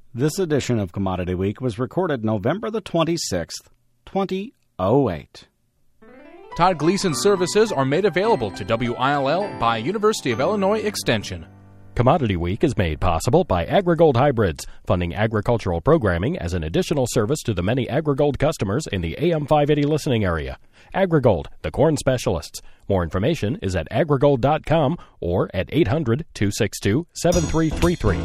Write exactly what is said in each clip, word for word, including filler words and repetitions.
This edition of Commodity Week was recorded November the twenty-sixth, twenty oh eight. Todd Gleason services are made available to W I L L by University of Illinois Extension. Commodity Week is made possible by AgriGold Hybrids, funding agricultural programming as an additional service to the many AgriGold customers in the A M five eighty listening area. AgriGold, the corn specialists. More information is at agrigold dot com or at eight hundred, two six two, seven three three three.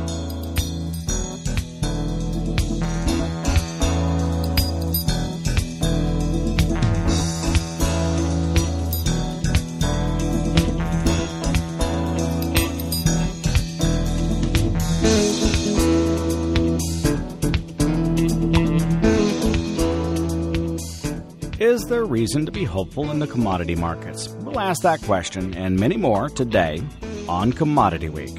Is there reason to be hopeful in the commodity markets? We'll ask that question and many more today on Commodity Week.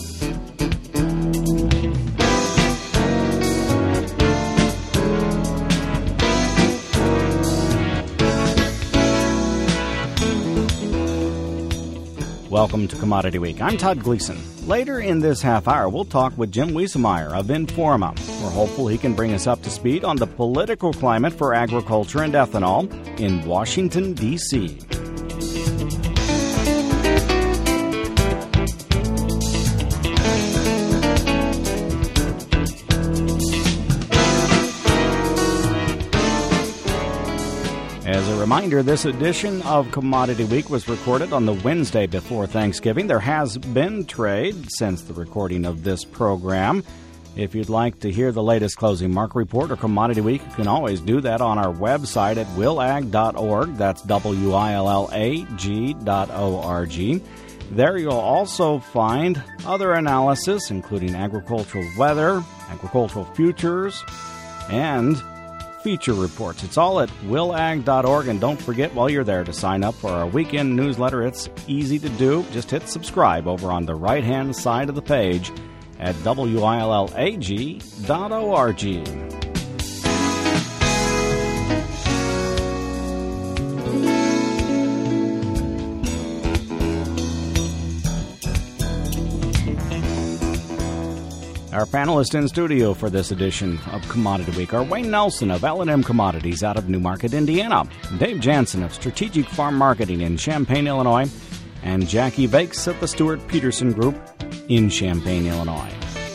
Welcome to Commodity Week. I'm Todd Gleason. Later in this half hour, we'll talk with Jim Wiesemeyer of Informa. We're hopeful he can bring us up to speed on the political climate for agriculture and ethanol in Washington, D C As a reminder, this edition of Commodity Week was recorded on the Wednesday before Thanksgiving. There has been trade since the recording of this program. If you'd like to hear the latest closing market report or Commodity Week, you can always do that on our website at will ag dot org. That's W I L L A G dot O R G. There you'll also find other analysis, including agricultural weather, agricultural futures, and feature reports. It's all at will ag dot org, and don't forget while you're there to sign up for our weekend newsletter. It's easy to do. Just hit subscribe over on the right-hand side of the page at W I L L A G dot O R G. Our panelists in studio for this edition of Commodity Week are Wayne Nelson of L and M Commodities out of Newmarket, Indiana, Dave Jansen of Strategic Farm Marketing in Champaign, Illinois, and Jackie Vakes of the Stewart Peterson Group in Champaign, Illinois.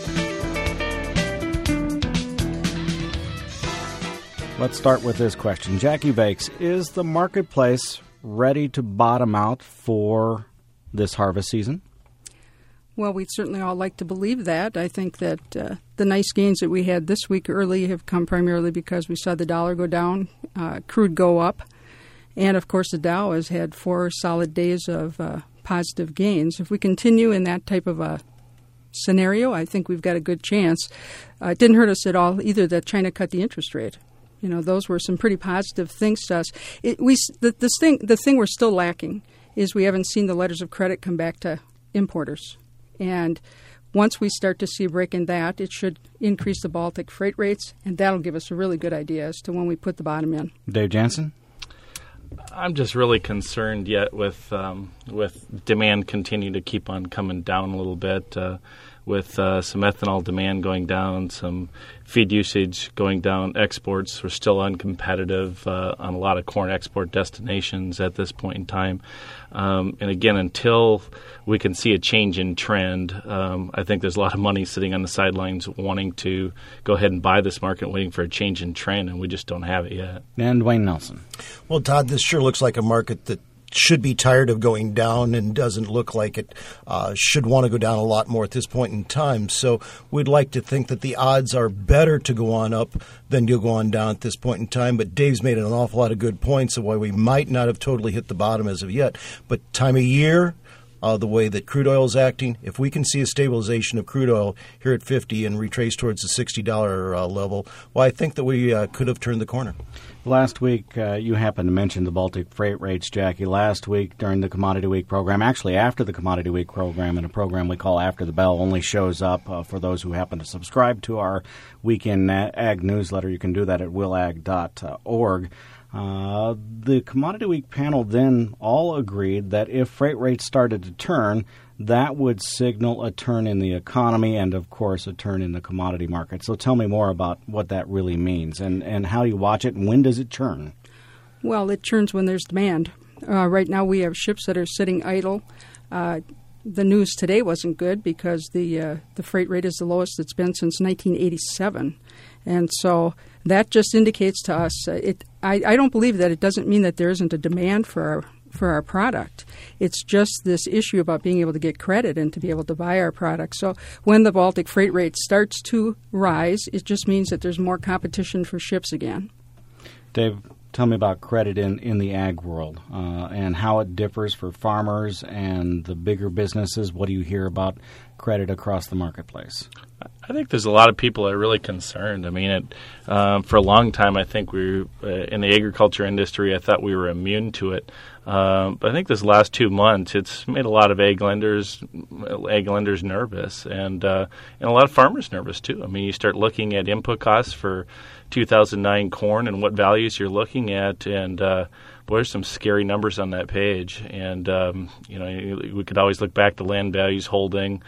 Let's start with this question. Jackie Vakes, is the marketplace ready to bottom out for this harvest season? Well, we'd certainly all like to believe that. I think that uh, the nice gains that we had this week early have come primarily because we saw the dollar go down, uh, crude go up, and, of course, the Dow has had four solid days of uh, positive gains. If we continue in that type of a scenario, I think we've got a good chance. Uh, it didn't hurt us at all either that China cut the interest rate. You know, those were some pretty positive things to us. It, we the, this thing, the thing we're still lacking is we haven't seen the letters of credit come back to importers. And once we start to see a break in that, it should increase the Baltic freight rates, and that'll give us a really good idea as to when we put the bottom in. Dave Jansen? I'm just really concerned yet with um, with demand continuing to keep on coming down a little bit, uh, with uh, some ethanol demand going down, some feed usage going down, exports are still uncompetitive uh, on a lot of corn export destinations at this point in time. Um, and again, until we can see a change in trend, um, I think there's a lot of money sitting on the sidelines wanting to go ahead and buy this market, waiting for a change in trend, and we just don't have it yet. And Wayne Nelson. Well, Todd, this sure looks like a market that should be tired of going down and doesn't look like it uh, should want to go down a lot more at this point in time. So we'd like to think that the odds are better to go on up than to go on down at this point in time. But Dave's made an awful lot of good points of why we might not have totally hit the bottom as of yet. But time of year, uh, the way that crude oil is acting, if we can see a stabilization of crude oil here at fifty and retrace towards the sixty dollars uh, level, well, I think that we uh, could have turned the corner. Last week, uh, you happened to mention the Baltic freight rates, Jackie. Last week during the Commodity Week program, actually after the Commodity Week program, in a program we call After the Bell, only shows up uh, for those who happen to subscribe to our weekend ag newsletter. You can do that at will ag dot org. Uh, the Commodity Week panel then all agreed that if freight rates started to turn, that would signal a turn in the economy and, of course, a turn in the commodity market. So tell me more about what that really means and, and how do you watch it and when does it churn? Well, it churns when there's demand. Uh, right now we have ships that are sitting idle. Uh, the news today wasn't good because the uh, the freight rate is the lowest it's been since nineteen eighty-seven. And so that just indicates to us, uh, it. I, I don't believe that it doesn't mean that there isn't a demand for our for our product. It's just this issue about being able to get credit and to be able to buy our product. So when the Baltic freight rate starts to rise, it just means that there's more competition for ships again. Dave, tell me about credit in, in the ag world uh, and how it differs for farmers and the bigger businesses. What do you hear about credit across the marketplace? I think there's a lot of people that are really concerned. I mean, it, um, for a long time, I think we were, uh, in the agriculture industry, I thought we were immune to it. Um, but I think this last two months, it's made a lot of ag lenders, ag lenders nervous, and uh, and a lot of farmers nervous too. I mean, you start looking at input costs for two thousand nine corn and what values you're looking at, and uh, boy, there's some scary numbers on that page. And um, you know, we could always look back to land values holding,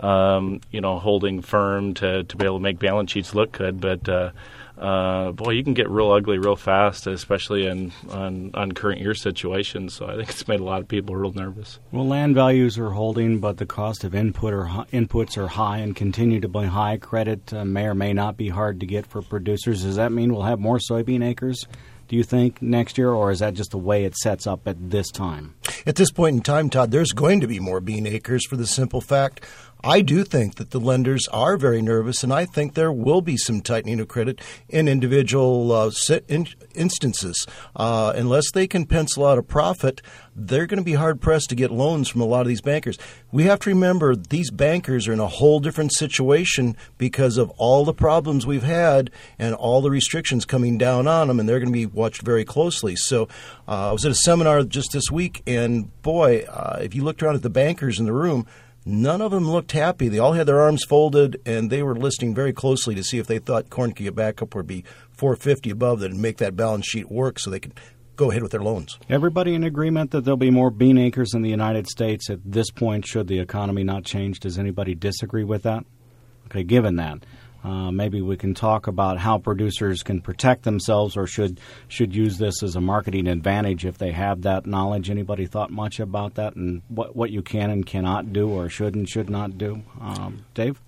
um, you know, holding firm to to be able to make balance sheets look good, but. Uh, Uh, boy, you can get real ugly real fast, especially in on, on current year situations. So I think it's made a lot of people real nervous. Well, land values are holding, but the cost of input or inputs are high and continue to be high. Credit uh, may or may not be hard to get for producers. Does that mean we'll have more soybean acres, do you think, next year, or is that just the way it sets up at this time? At this point in time, Todd, there's going to be more bean acres for the simple fact I do think that the lenders are very nervous, and I think there will be some tightening of credit in individual uh, in instances. Uh, unless they can pencil out a profit, they're going to be hard-pressed to get loans from a lot of these bankers. We have to remember these bankers are in a whole different situation because of all the problems we've had and all the restrictions coming down on them, and they're going to be watched very closely. So uh, I was at a seminar just this week, and boy, uh, if you looked around at the bankers in the room, none of them looked happy. They all had their arms folded, and they were listening very closely to see if they thought corn could get back up or be four fifty above that and make that balance sheet work so they could go ahead with their loans. Everybody in agreement that there'll be more bean acres in the United States at this point should the economy not change? Does anybody disagree with that? Okay, given that, uh, maybe we can talk about how producers can protect themselves or should should use this as a marketing advantage if they have that knowledge. Anybody thought much about that and what, what you can and cannot do or should and should not do? Um, Dave?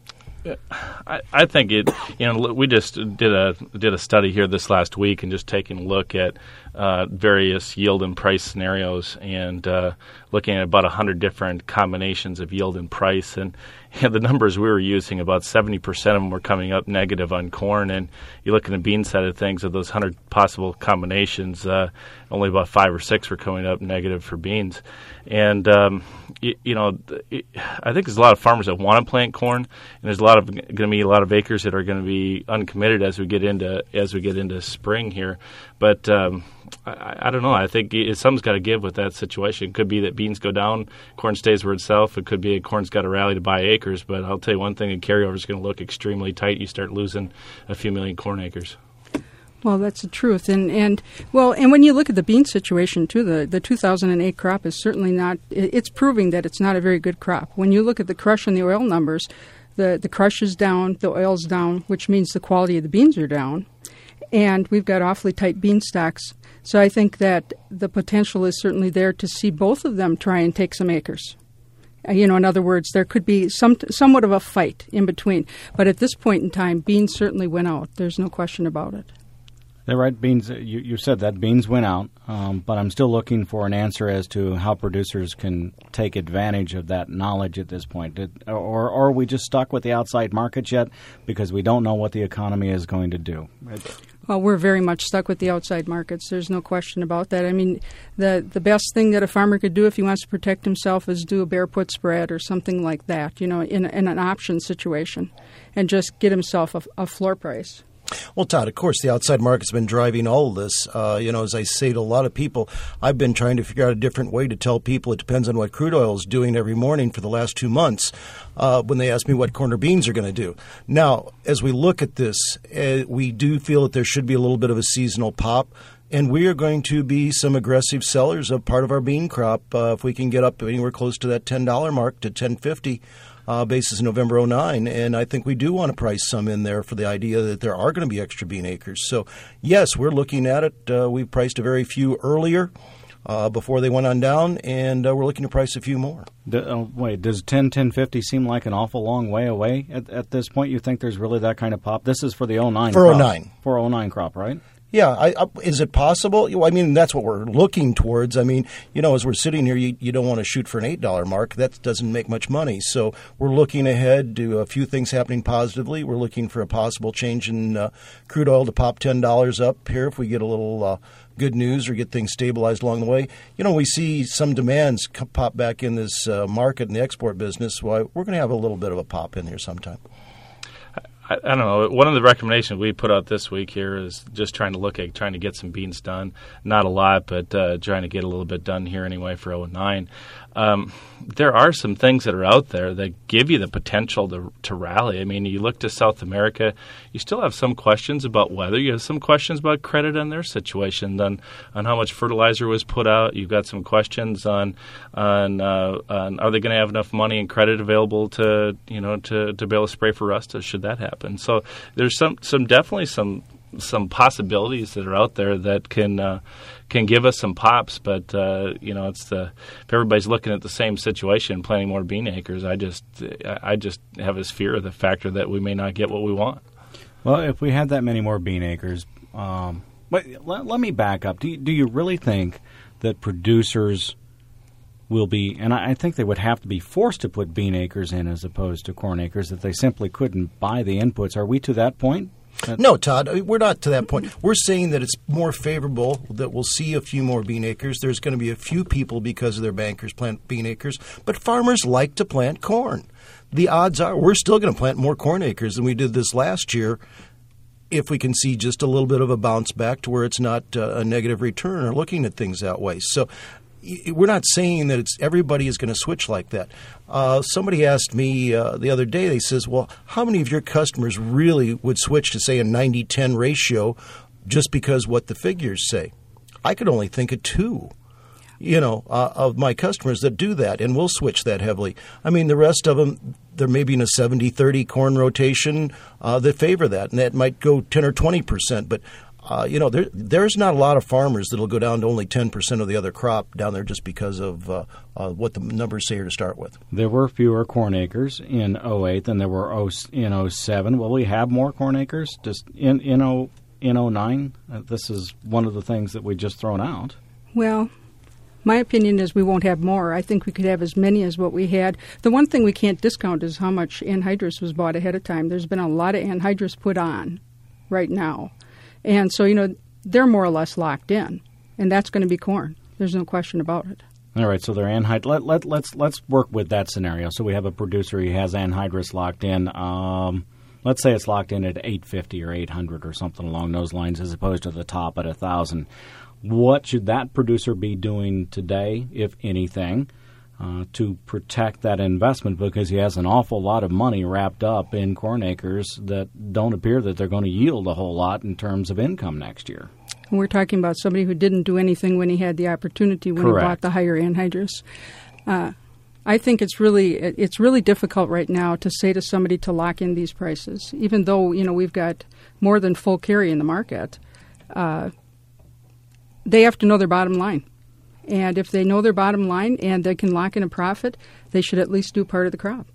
I, I think it. You know, we just did a did a study here this last week and just taking a look at uh, various yield and price scenarios and uh, looking at about a hundred different combinations of yield and price. And you know, the numbers we were using, about seventy percent of them were coming up negative on corn. And you look at the bean side of things, of those hundred possible combinations, uh, only about five or six were coming up negative for beans. And um, you, you know, it, I think there's a lot of farmers that want to plant corn, and there's a lot of going to be a lot of acres that are going to be uncommitted as we get into as we get into spring here. But um, I, I don't know. I think it, something's got to give with that situation. It could be that beans go down, corn stays where itself. It could be that corn's got to rally to buy acres. But I'll tell you one thing: the carryover is going to look extremely tight. You start losing a few million corn acres. Well, that's the truth. And, and well, and when you look at the bean situation, too, the, the two thousand eight crop is certainly not – it's proving that it's not a very good crop. When you look at the crush and the oil numbers, the, the crush is down, the oil's down, which means the quality of the beans are down. And we've got awfully tight bean stocks. So I think that the potential is certainly there to see both of them try and take some acres. You know, in other words, there could be some somewhat of a fight in between. But at this point in time, beans certainly went out. There's no question about it. They're right. Beans. You, you said that beans went out, um, but I'm still looking for an answer as to how producers can take advantage of that knowledge at this point. Did, or, or are we just stuck with the outside markets yet because we don't know what the economy is going to do? Well, we're very much stuck with the outside markets. There's no question about that. I mean, the the best thing that a farmer could do if he wants to protect himself is do a bear put spread or something like that, you know, in, in an option situation, and just get himself a, a floor price. Well, Todd, of course, the outside market's been driving all of this. Uh, you know, as I say to a lot of people, I've been trying to figure out a different way to tell people it depends on what crude oil is doing every morning for the last two months uh, when they ask me what corn or beans are going to do. Now, as we look at this, uh, we do feel that there should be a little bit of a seasonal pop. And we are going to be some aggressive sellers of part of our bean crop uh, if we can get up anywhere close to that ten dollars mark to ten fifty uh, basis November oh nine. And I think we do want to price some in there for the idea that there are going to be extra bean acres. So, yes, we're looking at it. Uh, we priced a very few earlier uh, before they went on down, and uh, we're looking to price a few more. D- uh, wait, does ten, ten fifty seem like an awful long way away at, at this point? You think there's really that kind of pop? This is for the oh nine For crop. oh nine. For oh nine crop, right? Yeah, I, I, is it possible? I mean, that's what we're looking towards. I mean, you know, as we're sitting here, you, you don't want to shoot for an eight dollars mark. That doesn't make much money. So we're looking ahead to a few things happening positively. We're looking for a possible change in uh, crude oil to pop ten dollars up here if we get a little uh, good news or get things stabilized along the way. You know, we see some demands pop back in this uh, market in the export business. Well, we're going to have a little bit of a pop in here sometime. I, I don't know. One of the recommendations we put out this week here is just trying to look at trying to get some beans done. Not a lot, but uh, trying to get a little bit done here anyway for oh nine. Um, there are some things that are out there that give you the potential to to rally. I mean, you look to South America, you still have some questions about weather. You have some questions about credit in their situation, on, on how much fertilizer was put out. You've got some questions on on, uh, on are they going to have enough money and credit available to you know to, to be able to spray for rust should that happen. So there's some some definitely some. some possibilities that are out there that can uh, can give us some pops, but uh, you know, it's the if everybody's looking at the same situation, planting more bean acres. I just I just have this fear of the factor that we may not get what we want. Well, if we had that many more bean acres, um, but let, let me back up. Do you, do you really think that producers will be, and I, I think they would have to be forced to put bean acres in as opposed to corn acres, that they simply couldn't buy the inputs? Are we to that point? No, Todd, we're not to that point. We're saying that it's more favorable, that we'll see a few more bean acres. There's going to be a few people because of their bankers plant bean acres, but farmers like to plant corn. The odds are we're still going to plant more corn acres than we did this last year if we can see just a little bit of a bounce back to where it's not uh, a negative return or looking at things that way. So we're not saying that it's everybody is going to switch like that. Uh, somebody asked me uh, the other day, they says, well, how many of your customers really would switch to, say, a ninety ten ratio just because what the figures say? I could only think of two, you know, uh, of my customers that do that and will switch that heavily. I mean, the rest of them, there may be in a seventy thirty corn rotation uh, that favor that, and that might go ten or twenty percent, but Uh, you know, there, there's not a lot of farmers that will go down to only ten percent of the other crop down there just because of uh, uh, what the numbers say here to start with. There were fewer corn acres in oh eight than there were in oh seven. Will we have more corn acres just in, in, oh, in oh nine? Uh, this is one of the things that we just thrown out. Well, my opinion is we won't have more. I think we could have as many as what we had. The one thing we can't discount is how much anhydrous was bought ahead of time. There's been a lot of anhydrous put on right now. And so, you know, they're more or less locked in, and that's going to be corn. There's no question about it. All right, so they're anhydrous. Let, let, let's let's work with that scenario. So we have a producer who has anhydrous locked in. Um, let's say it's locked in at eight fifty or eight hundred or something along those lines, as opposed to the top at one thousand. What should that producer be doing today, if anything, uh, to protect that investment? Because he has an awful lot of money wrapped up in corn acres that don't appear that they're going to yield a whole lot in terms of income next year. And we're talking about somebody who didn't do anything when he had the opportunity, when Correct. he bought the higher anhydrous. Uh, I think it's really it's really difficult right now to say to somebody to lock in these prices, even though, you know, we've got more than full carry in the market. Uh, they have to know their bottom line. And if they know their bottom line and they can lock in a profit, they should at least do part of the crop.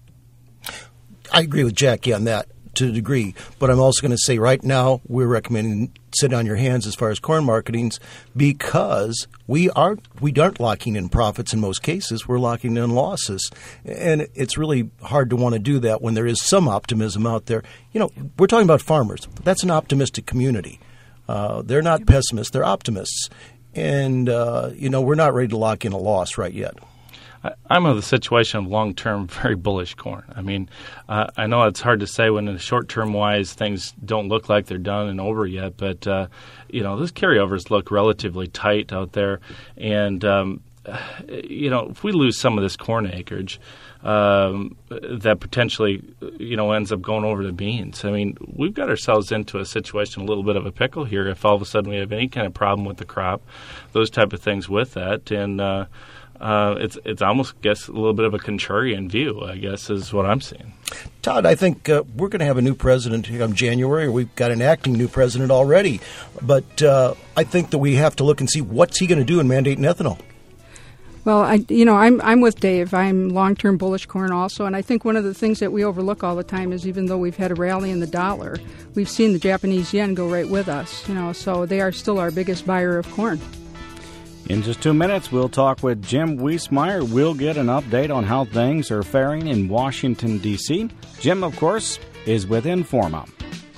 I agree with Jackie on that to a degree, but I'm also going to say right now we're recommending sit on your hands as far as corn marketings because we aren't we aren't locking in profits in most cases. We're locking in losses, and it's really hard to want to do that when there is some optimism out there. You know, we're talking about farmers. That's an optimistic community. Uh, they're not pessimists; they're optimists. And, uh, you know, we're not ready to lock in a loss right yet. I'm of the situation of long-term, very bullish corn. I mean, uh, I know it's hard to say when in the short-term wise things don't look like they're done and over yet, but, uh, you know, those carryovers look relatively tight out there. And um, you know, if we lose some of this corn acreage, um, that potentially, you know, ends up going over to beans. I mean, we've got ourselves into a situation, a little bit of a pickle here. If all of a sudden we have any kind of problem with the crop, those type of things with that, and uh, uh, it's it's almost, I guess, a little bit of a contrarian view, I guess, is what I'm seeing. Todd, I think uh, we're going to have a new president in January, or we've got an acting new president already. But uh, I think that we have to look and see what's he going to do in mandating ethanol. Well, I, you know, I'm I'm with Dave. I'm long-term bullish corn also, and I think one of the things that we overlook all the time is even though we've had a rally in the dollar, we've seen the Japanese yen go right with us. You know, so they are still our biggest buyer of corn. In just two minutes, we'll talk with Jim Wiesemeyer. We'll get an update on how things are faring in Washington, D C Jim, of course, is with Informa.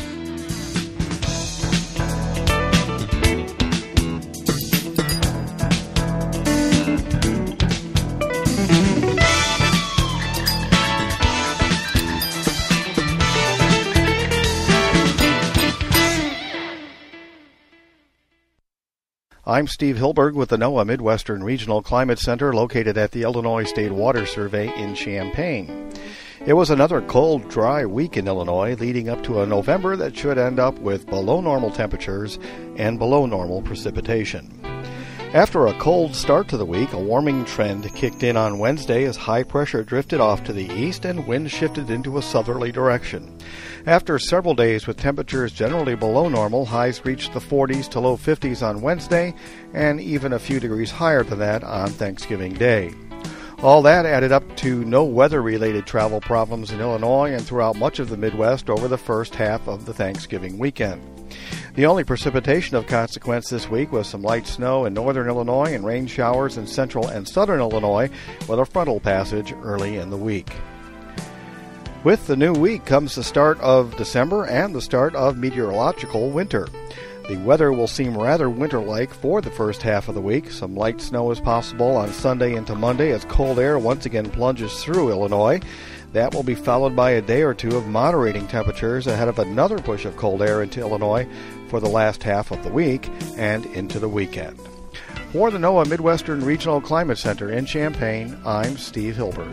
I'm Steve Hilberg with the NOAA Midwestern Regional Climate Center located at the Illinois State Water Survey in Champaign. It was another cold, dry week in Illinois, leading up to a November that should end up with below normal temperatures and below normal precipitation. After a cold start to the week, a warming trend kicked in on Wednesday as high pressure drifted off to the east and wind shifted into a southerly direction. After several days with temperatures generally below normal, highs reached the forties to low fifties on Wednesday and even a few degrees higher than that on Thanksgiving Day. All that added up to no weather-related travel problems in Illinois and throughout much of the Midwest over the first half of the Thanksgiving weekend. The only precipitation of consequence this week was some light snow in northern Illinois and rain showers in central and southern Illinois with a frontal passage early in the week. With the new week comes the start of December and the start of meteorological winter. The weather will seem rather winter-like for the first half of the week. Some light snow is possible on Sunday into Monday as cold air once again plunges through Illinois. That will be followed by a day or two of moderating temperatures ahead of another push of cold air into Illinois for the last half of the week and into the weekend. For the NOAA Midwestern Regional Climate Center in Champaign, I'm Steve Hilberg.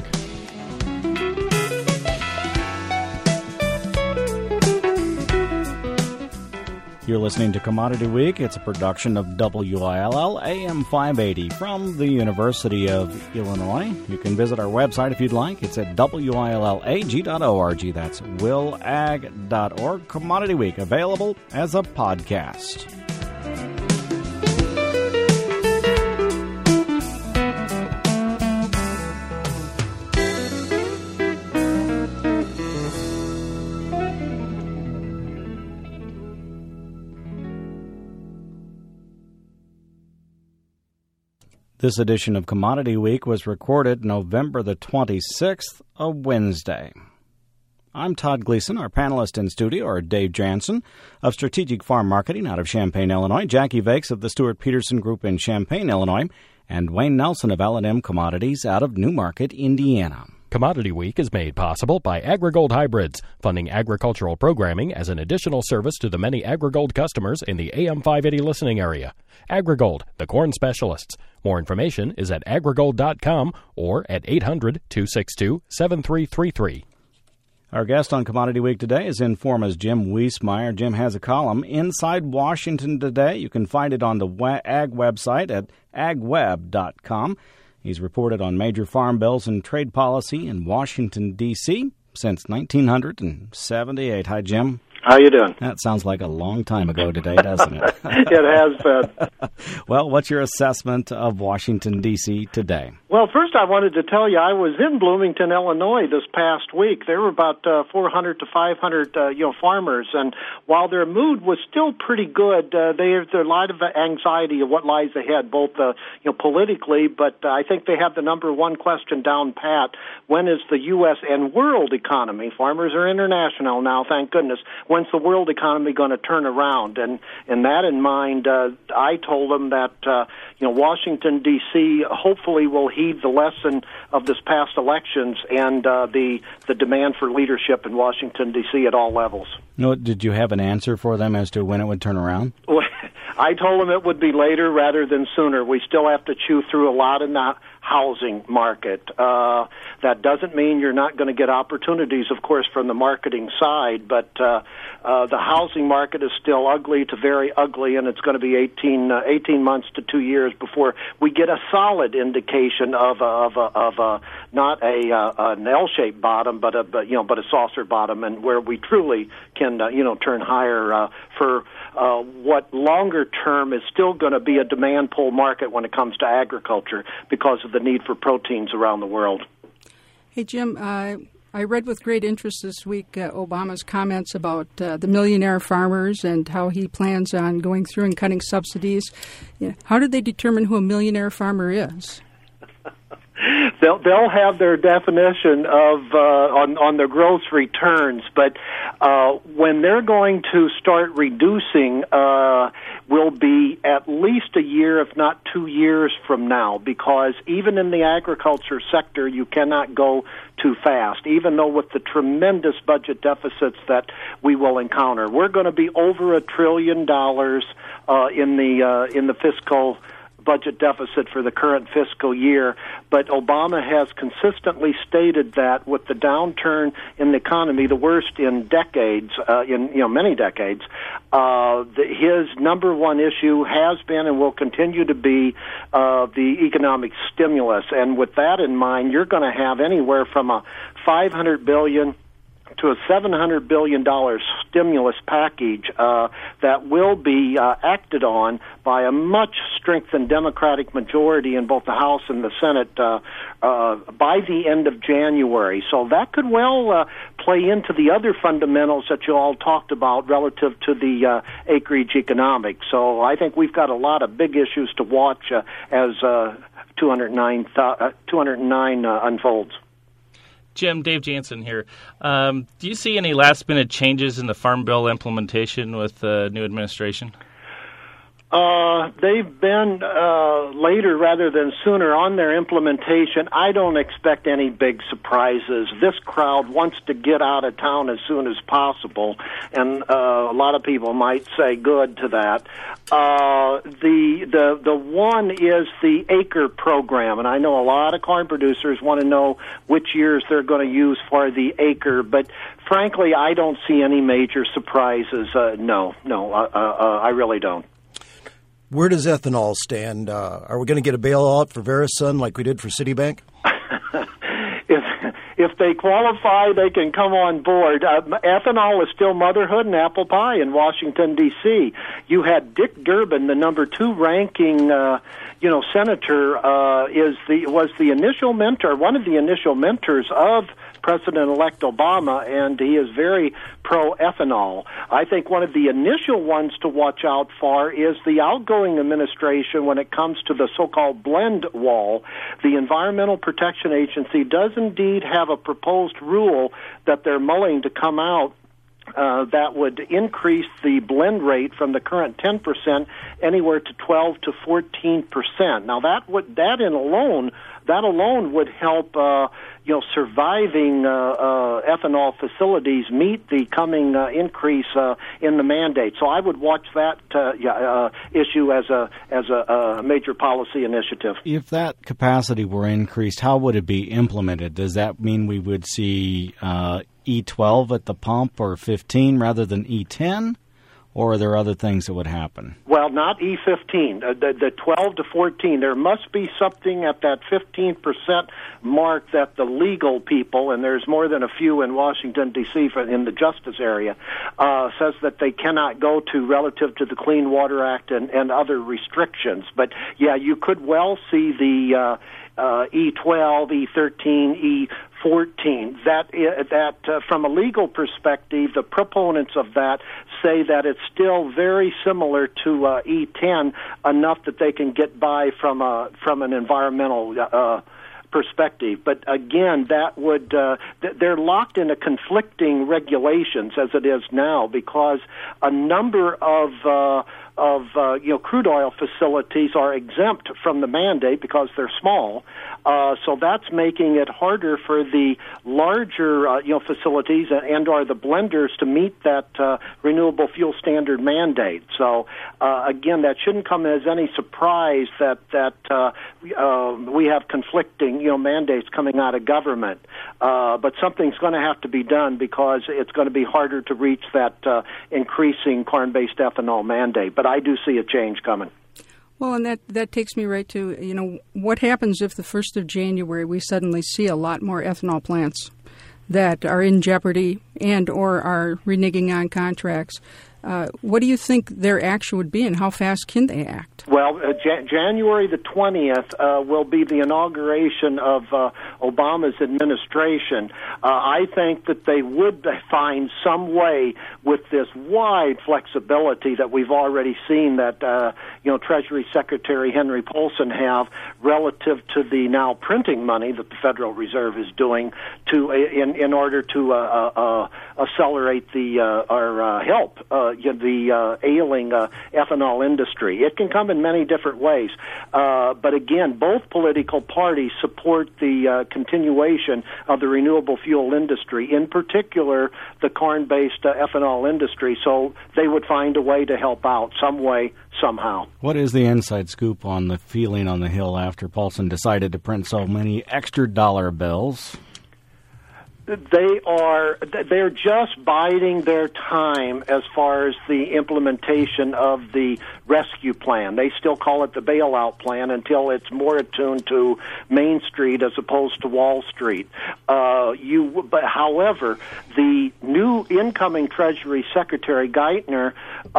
You're listening to Commodity Week. It's a production of W I L L A M five eighty from the University of Illinois. You can visit our website if you'd like. It's at W I L L A G dot org. That's will ag dot org. Commodity Week, available as a podcast. This edition of Commodity Week was recorded November the twenty-sixth, a Wednesday. I'm Todd Gleason. Our panelists in studio are Dave Jansen of Strategic Farm Marketing out of Champaign, Illinois, Jackie Vakes of the Stuart Peterson Group in Champaign, Illinois, and Wayne Nelson of L and M Commodities out of Newmarket, Indiana. Commodity Week is made possible by AgriGold Hybrids, funding agricultural programming as an additional service to the many AgriGold customers in the A M five eighty listening area. AgriGold, the corn specialists. More information is at agrigold dot com or at eight hundred, two six two, seven three three three. Our guest on Commodity Week today is Informa's Jim Wiesemeyer. Jim has a column, Inside Washington Today. You can find it on the Ag website at ag web dot com. He's reported on major farm bills and trade policy in Washington, D C since nineteen seventy-eight. Hi, Jim. How you doing? That sounds like a long time ago today, doesn't it? It has been. Well, what's your assessment of Washington, D C today? Well, first I wanted to tell you I was in Bloomington, Illinois this past week. There were about uh, four hundred to five hundred uh, you know, farmers, and while their mood was still pretty good, uh, there's a lot of anxiety of what lies ahead, both uh, you know, politically, but uh, I think they have the number one question down pat. When is the U S and world economy, farmers are international now, thank goodness, when's the world economy going to turn around? And and that in mind, uh, I told them that uh, you know Washington, D C hopefully will heed the lesson of this past elections and uh, the the demand for leadership in Washington, D C at all levels. No, did you have an answer for them as to when it would turn around? Well, I told him it would be later rather than sooner. We still have to chew through a lot in the housing market. Uh, that doesn't mean you're not going to get opportunities, of course, from the marketing side, but uh, uh, the housing market is still ugly to very ugly, and it's going to be eighteen, uh, eighteen months to two years before we get a solid indication of a, of a, of a not a uh, an L-shaped bottom, but a but, you know but a saucer bottom, and where we truly can uh, you know turn higher uh, for uh, what longer term is still going to be a demand pull market when it comes to agriculture because of the need for proteins around the world. Hey, Jim, uh, I read with great interest this week uh, Obama's comments about uh, the millionaire farmers and how he plans on going through and cutting subsidies. Yeah. How did they determine who a millionaire farmer is? They'll they'll have their definition of uh, on on their gross returns, but uh, when they're going to start reducing, uh, will be at least a year, if not two years from now, because even in the agriculture sector, you cannot go too fast. Even though with the tremendous budget deficits that we will encounter, we're going to be over a trillion dollars uh, in the uh, in the fiscal budget deficit for the current fiscal year, but Obama has consistently stated that with the downturn in the economy, the worst in decades, uh, in you know many decades, uh, the, his number one issue has been and will continue to be uh, the economic stimulus. And with that in mind, you're going to have anywhere from a five hundred billion dollars to a seven hundred billion dollars stimulus package uh, that will be uh, acted on by a much strengthened Democratic majority in both the House and the Senate uh, uh, by the end of January. So that could well uh, play into the other fundamentals that you all talked about relative to the uh, acreage economics. So I think we've got a lot of big issues to watch uh, as uh, two hundred nine, uh, two hundred nine uh, unfolds. Jim, Dave Jansen here. Um, do you see any last-minute changes in the Farm Bill implementation with the new administration? Uh, they've been uh, later rather than sooner on their implementation. I don't expect any big surprises. This crowd wants to get out of town as soon as possible, and uh, a lot of people might say good to that. Uh, the the the one is the acre program, and I know a lot of corn producers want to know which years they're going to use for the acre, but frankly, I don't see any major surprises. Uh, no, no, uh, uh, uh, I really don't. Where does ethanol stand? Uh, are we going to get a bailout for Verisun like we did for Citibank? if if they qualify, they can come on board. Uh, ethanol is still motherhood and apple pie in Washington, D C You had Dick Durbin, the number two ranking, uh, you know, senator, uh, is the was the initial mentor, one of the initial mentors of President-elect Obama, and he is very pro-ethanol. I think one of the initial ones to watch out for is the outgoing administration when it comes to the so-called blend wall. The Environmental Protection Agency does indeed have a proposed rule that they're mulling to come out Uh, that would increase the blend rate from the current ten percent anywhere to twelve to fourteen percent. Now that would that in alone that alone would help uh, you know surviving uh, uh, ethanol facilities meet the coming uh, increase uh, in the mandate. So I would watch that uh, uh, issue as a as a, a major policy initiative. If that capacity were increased, how would it be implemented? Does that mean we would see uh, E twelve at the pump or fifteen rather than E ten? Or are there other things that would happen? Well, not E fifteen, uh, the, the twelve to fourteen. There must be something at that fifteen percent mark that the legal people, and there's more than a few in Washington, D C for, in the justice area, uh, says that they cannot go to relative to the Clean Water Act and, and other restrictions. But, yeah, you could well see the uh, uh, E twelve, E thirteen, E fourteen. That, that uh, from a legal perspective, the proponents of that say that it's still very similar to uh, E ten, enough that they can get by from a from an environmental uh, perspective. But again, that would uh, th- they're locked into conflicting regulations as it is now, because a number of uh, of uh, you know crude oil facilities are exempt from the mandate because they're small. Uh, so that's making it harder for the larger uh, you know facilities and, and or the blenders to meet that uh, renewable fuel standard mandate. So uh, again, that shouldn't come as any surprise that that uh, uh, we have conflicting you know mandates coming out of government. Uh, but something's going to have to be done, because it's going to be harder to reach that uh, increasing corn-based ethanol mandate. But I do see a change coming. Well, and that, that takes me right to, you know, what happens if the first of January we suddenly see a lot more ethanol plants that are in jeopardy and or are reneging on contracts? Uh, what do you think their action would be, and how fast can they act? Well, uh, Jan- January the twentieth uh, will be the inauguration of uh, Obama's administration. Uh, I think that they would find some way with this wide flexibility that we've already seen that, uh, you know, Treasury Secretary Henry Paulson have relative to the now printing money that the Federal Reserve is doing to in, in order to uh, uh, accelerate the uh, or uh, help uh, the uh, ailing uh, ethanol industry. It can come in many different ways. Uh, but again, both political parties support the uh, continuation of the renewable fuel industry, in particular the corn-based uh, ethanol industry. So they would find a way to help out some way, somehow. What is the inside scoop on the feeling on the Hill after Paulson decided to print so many extra dollar bills? They are, they're just biding their time as far as the implementation of the rescue plan. They still call it the bailout plan until it's more attuned to Main Street as opposed to Wall Street. Uh, you, but however, the new incoming Treasury Secretary Geithner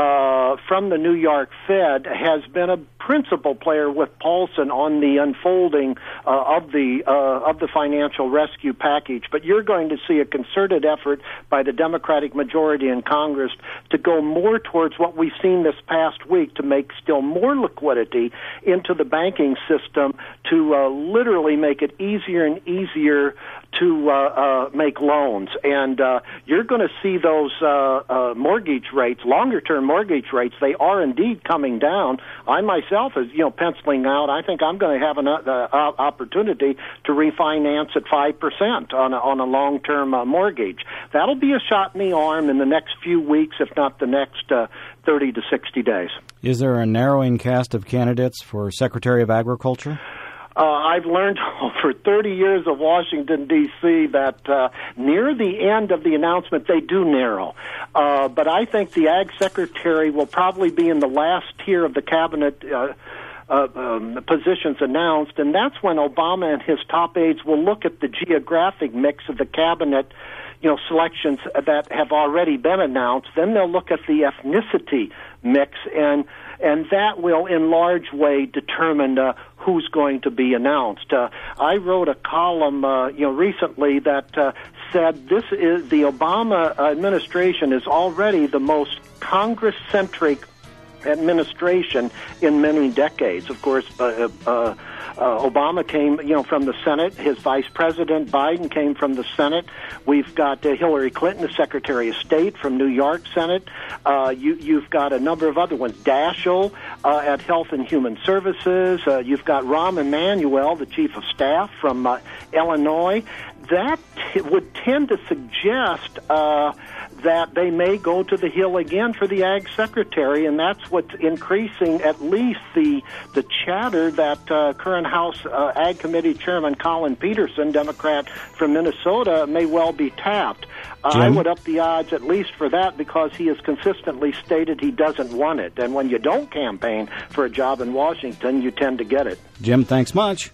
uh, from the New York Fed has been a principal player with Paulson on the unfolding uh, of the uh, of the financial rescue package. But you're going to see a concerted effort by the Democratic majority in Congress to go more towards what we've seen this past week, to make still more liquidity into the banking system, to uh, literally make it easier and easier to uh, uh, make loans. And uh, you're going to see those uh, uh, mortgage rates, longer-term mortgage rates, they are indeed coming down. I myself is, you know, penciling out, I think I'm going to have an uh, opportunity to refinance at five percent on a, on a long-term uh, mortgage. That'll be a shot in the arm in the next few weeks, if not the next uh, thirty to sixty days. Is there a narrowing cast of candidates for Secretary of Agriculture? Uh, I've learned over thirty years of Washington, D C that uh, near the end of the announcement, they do narrow. Uh, but I think the Ag Secretary will probably be in the last tier of the cabinet uh, uh, um, positions announced, and that's when Obama and his top aides will look at the geographic mix of the cabinet, you know, selections that have already been announced. Then they'll look at the ethnicity mix, and and that will in large way determine uh, who's going to be announced. Uh, I wrote a column, uh, you know, recently that uh, said this is the Obama administration is already the most Congress-centric administration in many decades. Of course, uh, uh, uh, Obama came, you know, from the Senate. His vice president, Biden, came from the Senate. We've got uh, Hillary Clinton, the Secretary of State from New York Senate. Uh, you, you've got a number of other ones. Daschle uh, at Health and Human Services. Uh, you've got Rahm Emanuel, the Chief of Staff from uh, Illinois. That t- would tend to suggest uh, that they may go to the Hill again for the Ag Secretary, and that's what's increasing at least the the chatter that uh, current House uh, Ag Committee Chairman Colin Peterson, Democrat from Minnesota, may well be tapped. Uh, I would up the odds at least for that, because he has consistently stated he doesn't want it. And when you don't campaign for a job in Washington, you tend to get it. Jim, thanks much.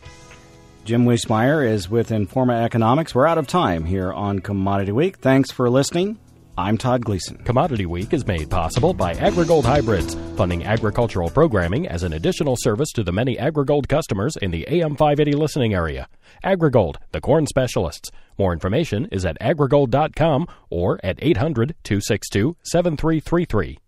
Jim Wiesemeyer is with Informa Economics. We're out of time here on Commodity Week. Thanks for listening. I'm Todd Gleason. Commodity Week is made possible by AgriGold Hybrids, funding agricultural programming as an additional service to the many AgriGold customers in the A M five eighty listening area. AgriGold, the corn specialists. More information is at agrigold dot com or at eight hundred, two six two, seven three three three.